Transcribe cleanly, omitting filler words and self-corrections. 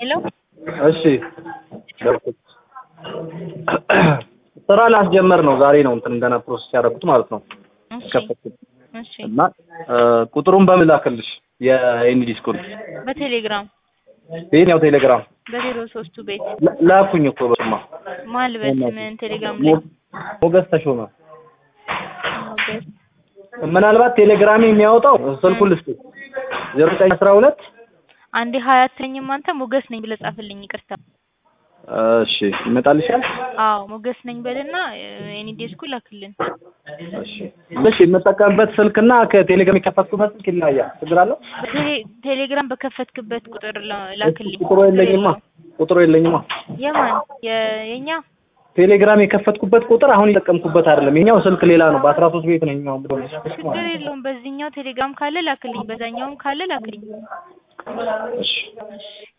ሄሎ እሺ ስራ ላስጀመር ነው ዛሬ ነው እንትን ገና ፕሮሰስ ያደረኩት ማለት ነው። እሺ እና ቁጥሩን በምን ላክልሽ? የኤንዲ ስኩል በቴሌግራም የኛው ቴሌግራም በ03 ቤት ላኩኝ እኮ በስማ ማልበት ምን ቴሌግራም ላይ ሞገስ ተሾመ። ሞገስ ምናልባት ቴሌግራም የሚያወጣው ስልኩን ልስጥ 0912 አንዴ ሀያተኝም አንተ ሞገስ ነኝ ብለህ ጻፍልኝ። ይቅርታ እሺ ይመጣልሻል? አዎ ሞገስ ነኝ በልና ኤንዲ ስኩል ላክልን። እሺ እሺ የምጠቀምበት ስልክና ከቴሌግራም የከፈትኩበት ስልክ ይለያያል። ችግር አለው? ቴሌግራም በከፈትክበት ቁጥር ላክልኝ። ቁጥሩ የለኝማ። የማን የኛ ቴሌግራም የከፈትኩበት ቁጥር አሁን የጠቀምኩበት አይደለም። የኛው ስልክ ሌላ ነው። በ13 ቤት ነው የኛው። ችግር የለውም። በዚህኛው ቴሌግራም ካለ ላክልኝ፣ በዛኛውም ካለ ላክልኝ። እሺ